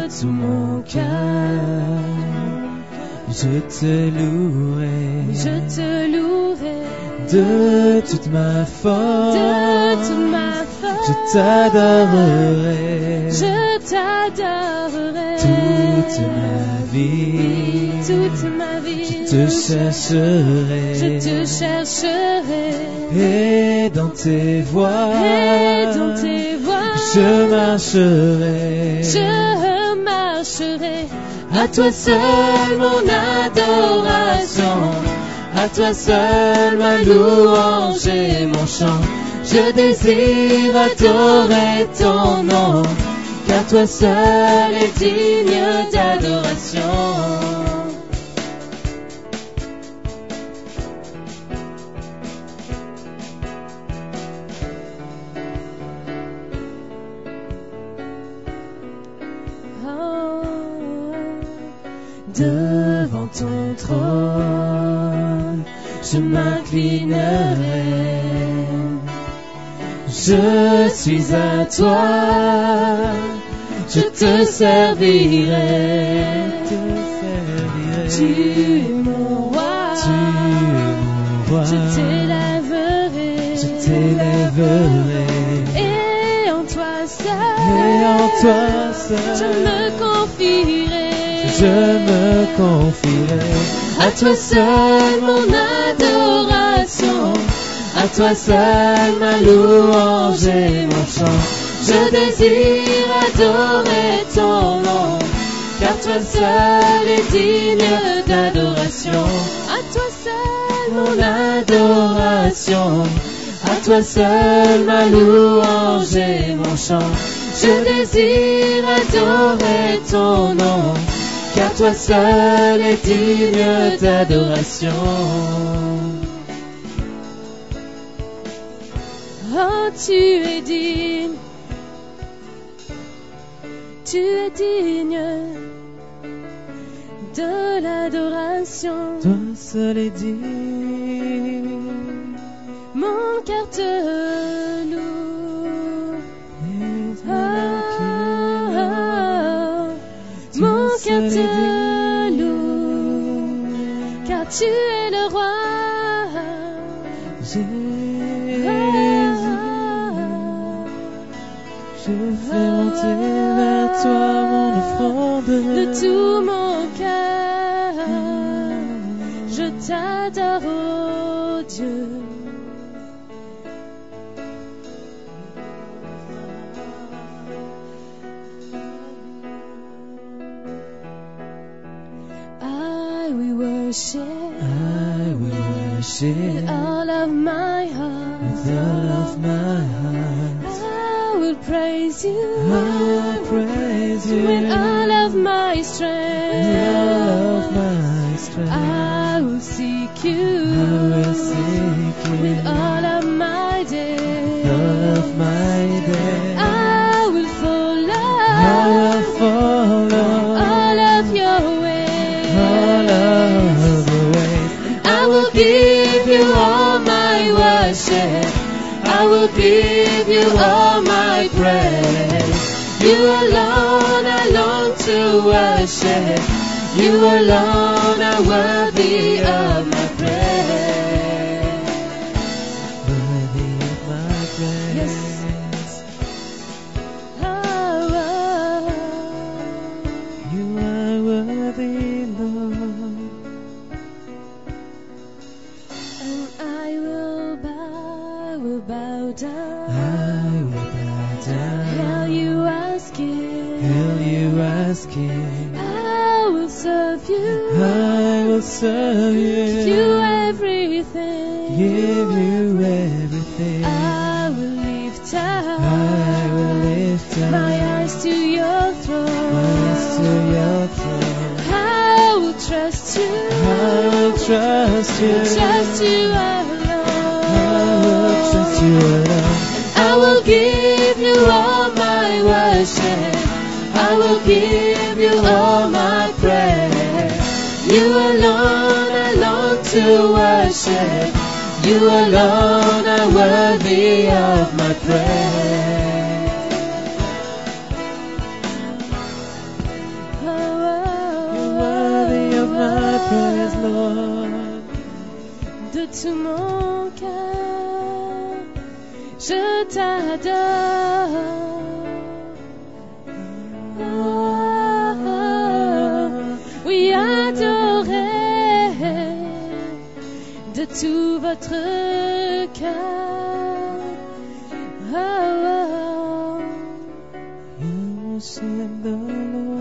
tout mon cœur. Je te louerai, de toute ma force, je t'adorerai, toute ma vie, je te chercherai, et dans tes voies, je marcherai. À toi seul mon adoration, à toi seul ma louange et mon chant. Je désire adorer ton nom, car toi seul est digne d'adoration. Devant ton trône, je m'inclinerai. Je suis à toi, je te servirai. Tu es mon roi, je t'élèverai. Et en toi seul, je me confierai. À toi seul mon adoration, à toi seul ma louange et mon chant. Je désire adorer ton nom, car toi seul est digne d'adoration. À toi seul mon adoration, à toi seul ma louange et mon chant. Je désire adorer ton nom, car toi seul est digne d'adoration. Oh, tu es digne de l'adoration. Toi seul est digne, mon cœur te loue. Mon cœur te loue, car tu es le roi. Je fais monter vers toi mon offrande. De tout mon cœur, je t'adore, oh Dieu. I will worship with all of my heart. I will praise you with all of my strength. I will seek you with all of my day. I will follow all of your ways. I will give you all my worship. I will give you all my praise. You alone I long to worship. You alone are worthy of my praise. Worthy of my praise. Yes. Oh. You are worthy, Lord. And I will bow down. Hail you asking. I will serve you. Give you everything. I will lift up my eyes to your throne. I will trust you. Trust you alone. I will give you all my worship. I will give you all my praise. You alone I long to worship. You alone are worthy of my praise. my praise, Lord. De tout mon cœur, je t'adore. Oui, adorez de tout votre cœur. You will sing the Lord.